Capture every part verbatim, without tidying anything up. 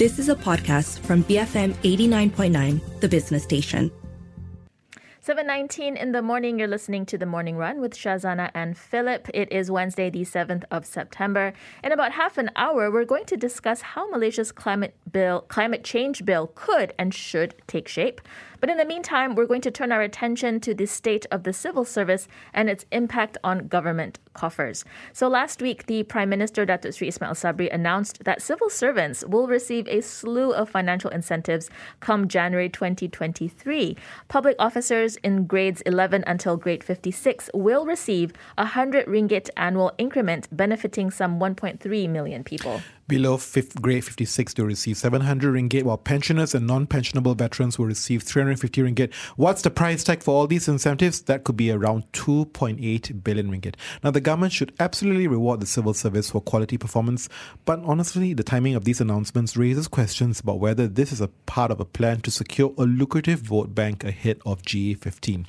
This is a podcast from B F M eighty-nine point nine, the business station. seven nineteen in the morning, you're listening to The Morning Run with Shazana and Philip. It is Wednesday, the seventh of September. In about half an hour, we're going to discuss how Malaysia's climate bill, climate change bill could and should take shape. But in the meantime, we're going to turn our attention to the state of the civil service and its impact on government coffers. So last week, the Prime Minister, Datuk Seri Ismail Sabri, announced that civil servants will receive a slew of financial incentives come January twenty twenty-three. Public officers in grades eleven until grade fifty-six will receive a one hundred ringgit annual increment benefiting some one point three million people. Below fifth grade fifty-six, they'll receive seven hundred ringgit, while pensioners and non-pensionable veterans will receive three hundred fifty ringgit. What's the price tag for all these incentives? That could be around two point eight billion ringgit. Now, the government should absolutely reward the civil service for quality performance, but honestly, the timing of these announcements raises questions about whether this is a part of a plan to secure a lucrative vote bank ahead of G A fifteen.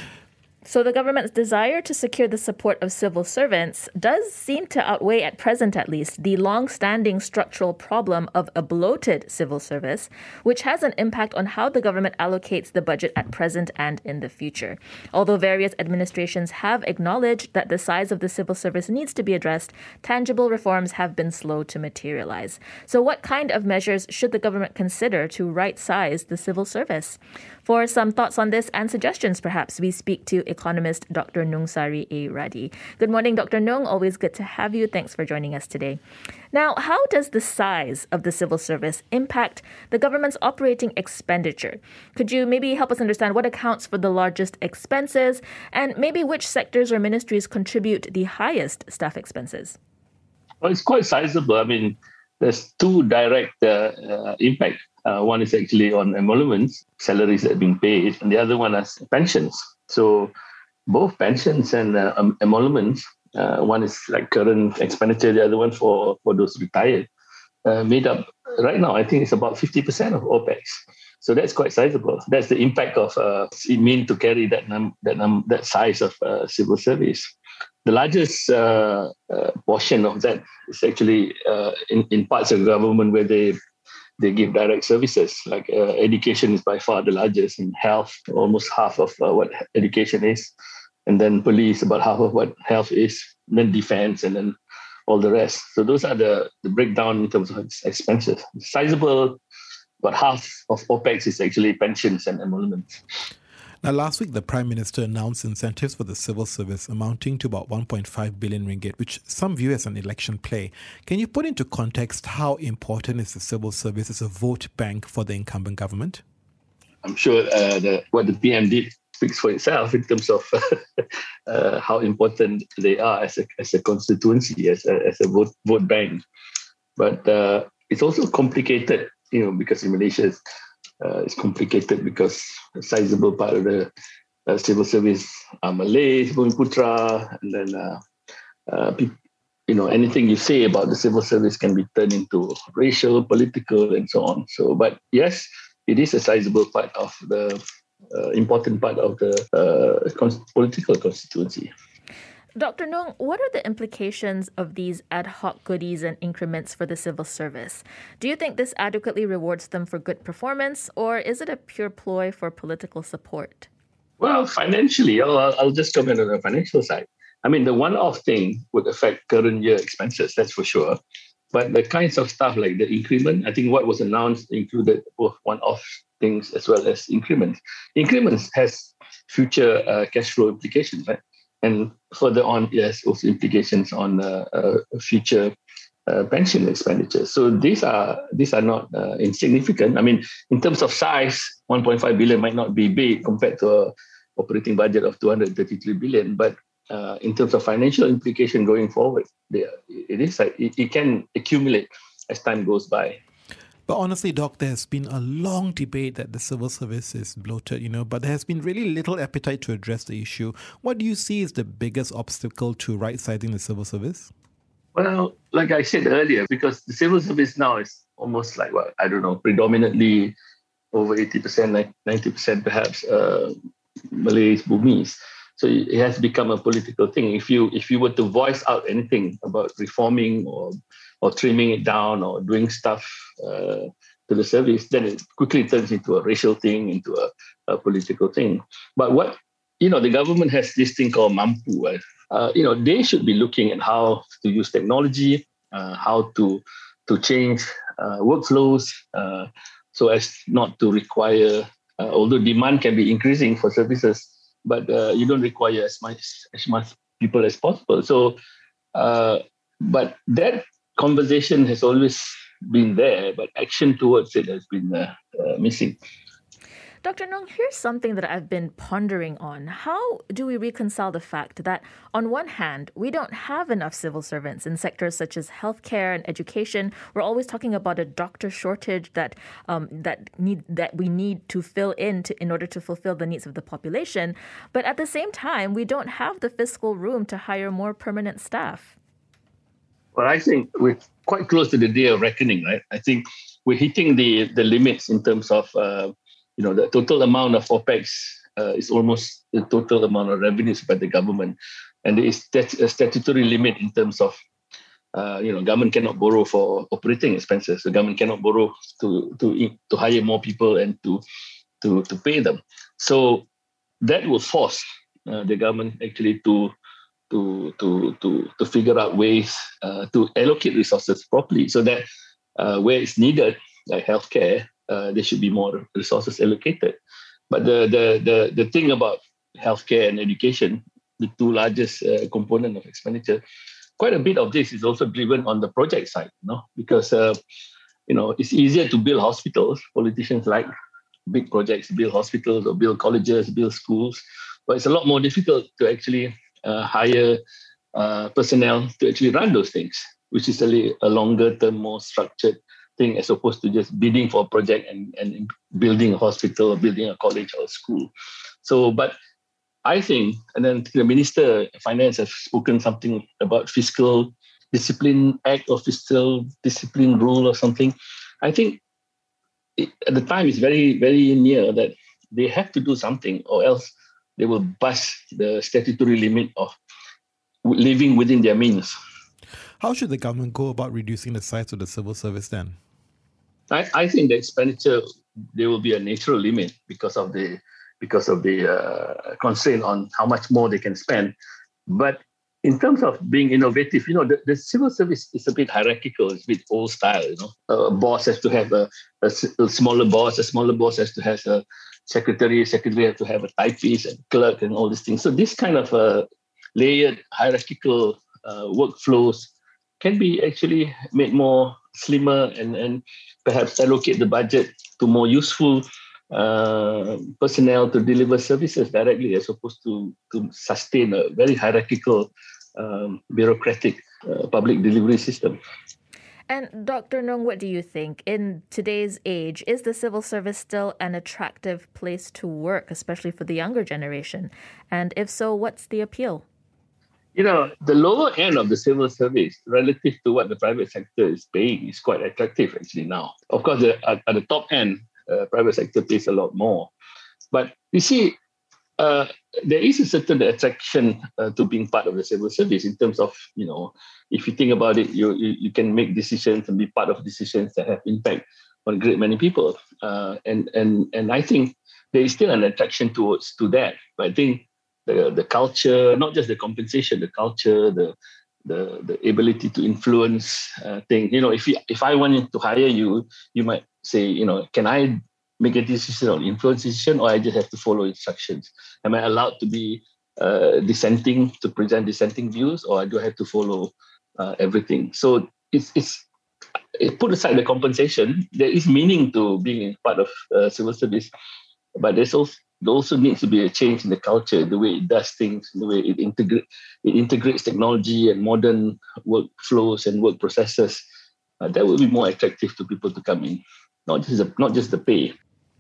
So the government's desire to secure the support of civil servants does seem to outweigh, at present at least, the long-standing structural problem of a bloated civil service, which has an impact on how the government allocates the budget at present and in the future. Although various administrations have acknowledged that the size of the civil service needs to be addressed, tangible reforms have been slow to materialize. So what kind of measures should the government consider to right-size the civil service? For some thoughts on this and suggestions, perhaps, we speak to economist Doctor Nung Sari A. Radi. Good morning, Doctor Nung. Always good to have you. Thanks for joining us today. Now, how does the size of the civil service impact the government's operating expenditure? Could you maybe help us understand what accounts for the largest expenses and maybe which sectors or ministries contribute the highest staff expenses? Well, it's quite sizable. I mean, there's two direct uh, uh, impact. Uh, one is actually on emoluments, salaries that are being paid, and the other one is pensions. So both pensions and uh, um, emoluments, uh, one is like current expenditure, the other one for, for those retired, uh, made up right now, I think it's about fifty percent of OPEX. So that's quite sizable. That's the impact of uh, it mean to carry that num- that num- that size of uh, civil service. The largest uh, uh, portion of that is actually uh, in, in parts of government where they They give direct services, like uh, education is by far the largest, and health, almost half of uh, what education is. And then police, about half of what health is. And then defense, and then all the rest. So those are the, the breakdown in terms of expenses. Sizable, but half of OPEX is actually pensions and emoluments. Now, last week, the Prime Minister announced incentives for the civil service amounting to about one point five billion ringgit, which some view as an election play. Can you put into context how important is the civil service as a vote bank for the incumbent government? I'm sure uh, the, what the P M did speaks for itself in terms of uh, how important they are as a as a constituency, as a, as a vote vote bank. But uh, it's also complicated, you know, because in Malaysia, Uh, it's complicated because a sizable part of the uh, civil service are Malay, Bumiputra, and then uh, uh, pe- you know, anything you say about the civil service can be turned into racial, political, and so on. So, but yes, it is a sizable part of the uh, important part of the uh, con- political constituency. Doctor Nung, what are the implications of these ad hoc goodies and increments for the civil service? Do you think this adequately rewards them for good performance, or is it a pure ploy for political support? Well, financially, I'll, I'll just comment on the financial side. I mean, the one-off thing would affect current year expenses, that's for sure. But the kinds of stuff like the increment, I think what was announced included both one-off things as well as increments. Increments has future uh, cash flow implications, right? And further on, yes, also implications on uh, uh, future uh, pension expenditure. So these are these are not uh, insignificant. I mean, in terms of size, one point five billion might not be big compared to an operating budget of two hundred thirty-three billion. But uh, in terms of financial implication going forward, they, it is like, it, it can accumulate as time goes by. But honestly, Doc, there has been a long debate that the civil service is bloated, you know, but there has been really little appetite to address the issue. What do you see as the biggest obstacle to right-sizing the civil service? Well, like I said earlier, because the civil service now is almost like, well, I don't know, predominantly over eighty percent, ninety percent perhaps, uh, Malays, Bumis. So it has become a political thing. If you if you were to voice out anything about reforming or or trimming it down or doing stuff uh, to the service, then it quickly turns into a racial thing, into a, a political thing. But what, you know, the government has this thing called Mampu. Right? Uh, you know, they should be looking at how to use technology, uh, how to to change uh, workflows uh, so as not to require, uh, although demand can be increasing for services, but uh, you don't require as much as much people as possible. So, uh, but that conversation has always been there, but action towards it has been uh, uh, missing. Doctor Nong, here's something that I've been pondering on. How do we reconcile the fact that, on one hand, we don't have enough civil servants in sectors such as healthcare and education? We're always talking about a doctor shortage that um, that need that we need to fill in to, in order to fulfill the needs of the population. But at the same time, we don't have the fiscal room to hire more permanent staff. Well, I think we're quite close to the day of reckoning, right? I think we're hitting the the limits in terms of uh, you know, the total amount of OPEX uh, is almost the total amount of revenues by the government. And there is a statutory limit in terms of, uh, you know, government cannot borrow for operating expenses. The government cannot borrow to to to hire more people and to to to pay them. So that will force uh, the government actually to to to to to figure out ways uh, to allocate resources properly, so that uh, where it's needed, like healthcare, Uh, there should be more resources allocated. But the the the the thing about healthcare and education, the two largest uh, component of expenditure, quite a bit of this is also driven on the project side, you know, because uh, you know it's easier to build hospitals. Politicians like big projects, build hospitals or build colleges, build schools, but it's a lot more difficult to actually uh, hire uh, personnel to actually run those things, which is a, a longer term, more structured thing, as opposed to just bidding for a project and, and building a hospital or building a college or a school. So, but I think, and then the Minister of Finance has spoken something about fiscal discipline act or fiscal discipline rule or something. I think it, at the time it's very, very near that they have to do something, or else they will bust the statutory limit of living within their means. How should the government go about reducing the size of the civil service then? I, I think the expenditure, there will be a natural limit because of the because of the uh, constraint on how much more they can spend. But in terms of being innovative, you know, the, the civil service is a bit hierarchical. It's a bit old style, you know. A boss has to have a, a, a smaller boss. A smaller boss has to have a secretary. Secretary has to have a typist and clerk and all these things. So this kind of uh, layered hierarchical uh, workflows can be actually made more slimmer and, and perhaps allocate the budget to more useful uh, personnel to deliver services directly, as opposed to, to sustain a very hierarchical, um, bureaucratic uh, public delivery system. And Doctor Nong, what do you think? In today's age, is the civil service still an attractive place to work, especially for the younger generation? And if so, what's the appeal? You know, the lower end of the civil service relative to what the private sector is paying is quite attractive actually now. Of course, the, at, at the top end, uh, private sector pays a lot more. But you see, uh, there is a certain attraction uh, to being part of the civil service in terms of, you know, if you think about it, you, you, you can make decisions and be part of decisions that have impact on a great many people. Uh, and, and, and I think there is still an attraction towards to that. But I think The, the culture, not just the compensation, the culture, the the the ability to influence uh, things. You know, if you, if I wanted to hire you, you might say, you know, can I make a decision on influence decision, or I just have to follow instructions? Am I allowed to be uh, dissenting, to present dissenting views, or do I have to follow uh, everything? So it's it's it put aside the compensation. There is meaning to being part of uh, civil service, but there's also There also needs to be a change in the culture, the way it does things, the way it, integra- it integrates technology and modern workflows and work processes. Uh, that will be more attractive to people to come in, not just the, not just the pay.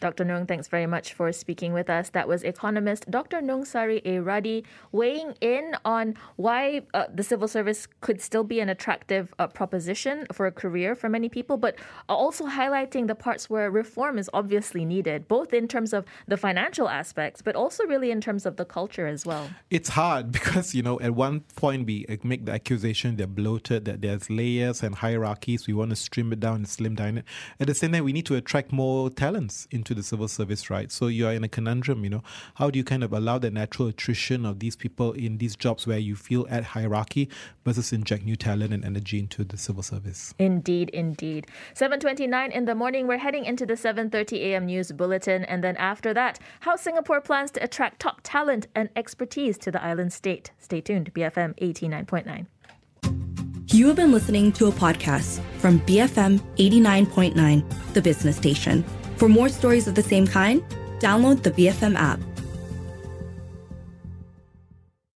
Doctor Nung, thanks very much for speaking with us. That was economist Doctor Nungsari A. Radi weighing in on why uh, the civil service could still be an attractive uh, proposition for a career for many people, but also highlighting the parts where reform is obviously needed, both in terms of the financial aspects, but also really in terms of the culture as well. It's hard because, you know, at one point we make the accusation they're bloated, that there's layers and hierarchies. We want to trim it down and slim down it. At the same time, we need to attract more talents into the civil service, right? So you are in a conundrum, you know. How do you kind of allow the natural attrition of these people in these jobs where you feel at hierarchy versus inject new talent and energy into the civil service? Indeed, indeed. seven twenty-nine in the morning, we're heading into the seven thirty a.m. news bulletin. And then after that, how Singapore plans to attract top talent and expertise to the island state. Stay tuned, B F M eighty-nine point nine. You have been listening to a podcast from B F M eighty-nine point nine, the business station. For more stories of the same kind, download the B F M app.